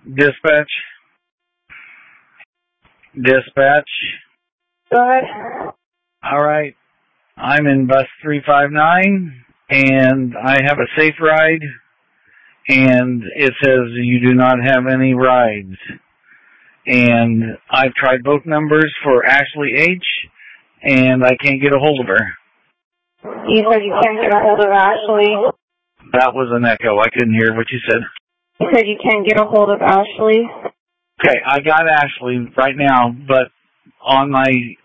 Dispatch. Dispatch. Go ahead. All right. I'm in bus 359, and I have a safe ride, and it says you do not have any rides. And I've tried both numbers for Ashley H., and I can't get a hold of her. You said you can't get a hold of Ashley? That was an echo. I couldn't hear what you said. You said you can't get a hold of Ashley? Okay, I got Ashley right now, but on my